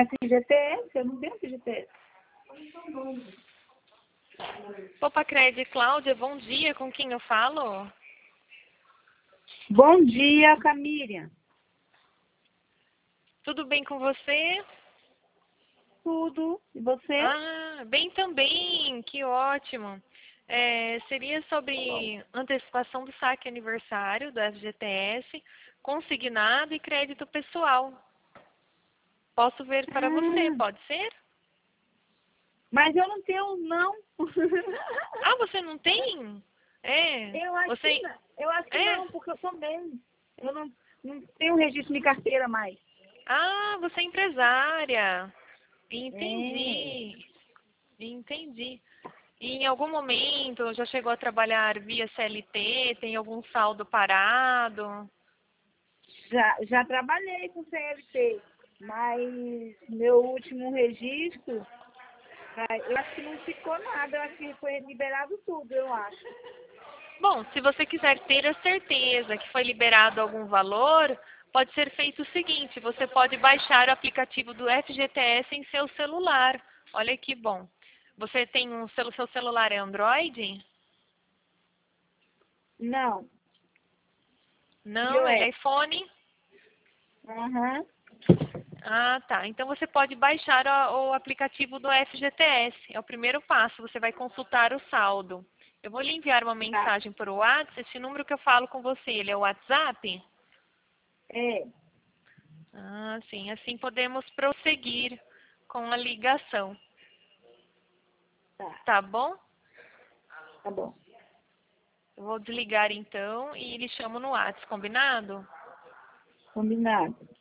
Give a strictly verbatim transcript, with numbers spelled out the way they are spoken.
F G T S, eu não tenho F G T S. Opa, Cred, Cláudia, bom dia, com quem eu falo? Bom dia, Camília. Tudo bem com você? Tudo. E você? Ah, bem também, que ótimo. É, seria sobre antecipação do saque aniversário do F G T S, consignado e crédito pessoal. Posso ver para você, Ah, pode ser? mas eu não tenho, não. Ah, você não tem? É, Eu acho que você... não. Eu acho que É? não, porque eu sou menos. Eu não, não tenho registro de carteira mais. Ah, você é empresária. É. Entendi, entendi. E em algum momento já chegou a trabalhar via C L T? Tem algum saldo parado? Já, já trabalhei com C L T, mas meu último registro, ah, eu acho que não ficou nada. Eu acho que foi liberado tudo, eu acho. Bom, se você quiser ter a certeza que foi liberado algum valor, pode ser feito o seguinte, você pode baixar o aplicativo do F G T S em seu celular. Olha que bom. Você tem um celu- seu celular é Android? Não. Não, ele é iOS. iPhone? Aham. Ah, tá. Então você pode baixar o, o aplicativo do F G T S. É o primeiro passo. Você vai consultar o saldo. Eu vou lhe enviar uma Tá. mensagem por WhatsApp. Esse número que eu falo com você, ele é o WhatsApp? É. Ah, sim. Assim podemos prosseguir com a ligação. Tá. Tá bom? Tá bom. Eu vou desligar então e lhe chamo no WhatsApp, combinado? Combinado.